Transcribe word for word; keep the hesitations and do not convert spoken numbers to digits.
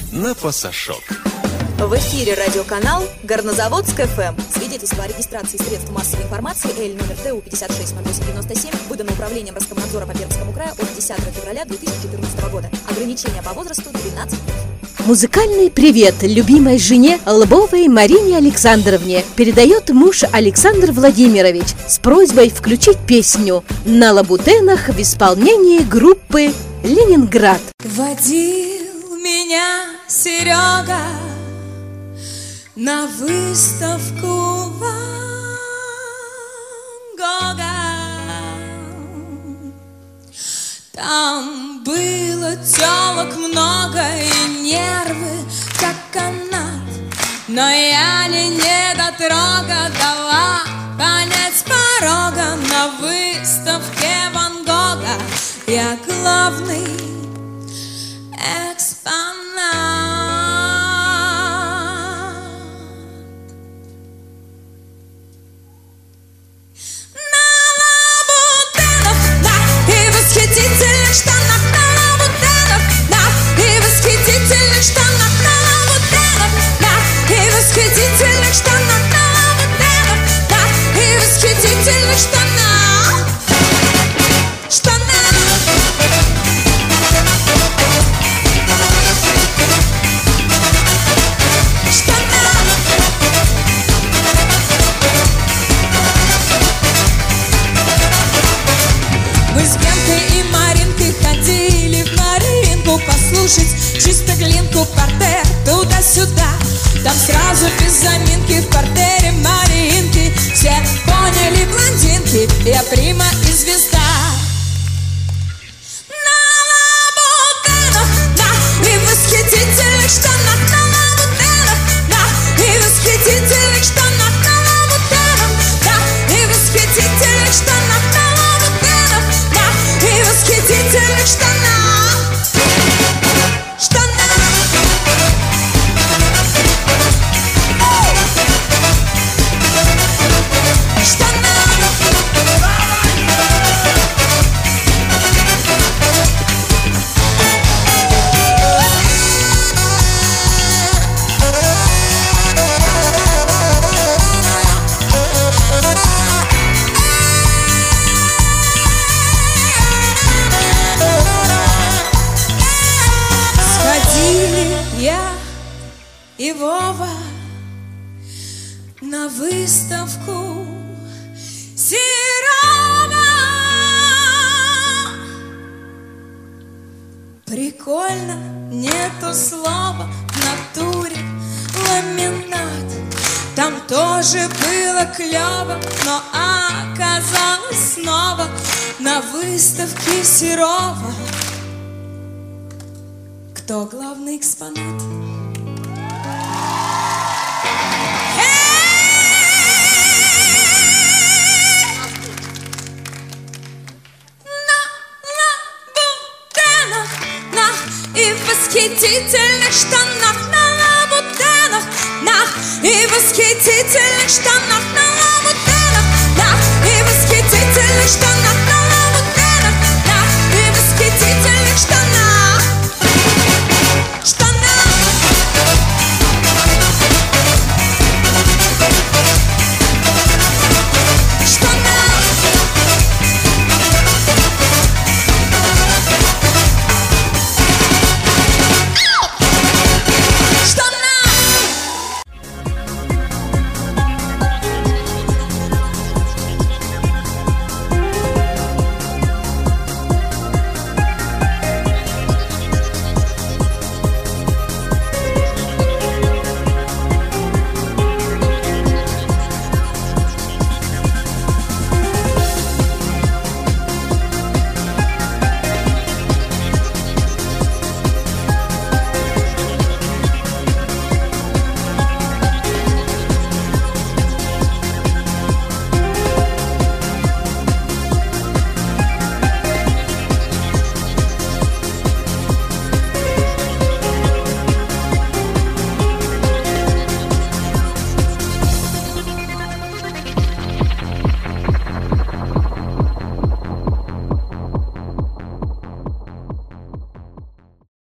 на пасашок. В эфире радиоканал Горнозаводск эф эм. Свидетельство о регистрации средств массовой информации Л номер Т У пятьдесят шесть ноль восемь девяносто семь выдано Управлением Роскомнадзора по Пермскому краю от десятого февраля две тысячи четырнадцатого года. Ограничения по возрасту двенадцать лет. Музыкальный привет любимой жене Лбовой Марине Александровне передает муж Александр Владимирович с просьбой включить песню «На лабутенах» в исполнении группы «Ленинград». Водил меня Серега на выставку Ван Гога. Там было тёлок много и нервы, как канат. Но я не недотрога дала понять с порога. На выставке Ван Гога я главный экспонат. Восхитительных штанах на лабутенах, да, и восхитительных штанах на лабутенах, да, и восхитительных штанах на лабутенах, да, и восхитительных штанах, штанах. Мы с Генкой и Маринкой ходили в Маринку послушать чисто глинку, партер туда-сюда. Там сразу без заминки в партере Маринки все поняли блондинки, я прима и звезда. На лабутенах, да, и восхитительных штанах на лабутенах, да, и восхитительных штанах на лабутенах, да, и восхитительных штанах на лабутенах, да, и восхитительных штанах, штанах. И Вова на выставку Серова. Прикольно, нету слова в натуре ламинат. Там тоже было клево, но оказалось снова на выставке Серова. Кто главный экспонат? И в восхитительных штанах на лабутенах, на, и в восхитительных штанах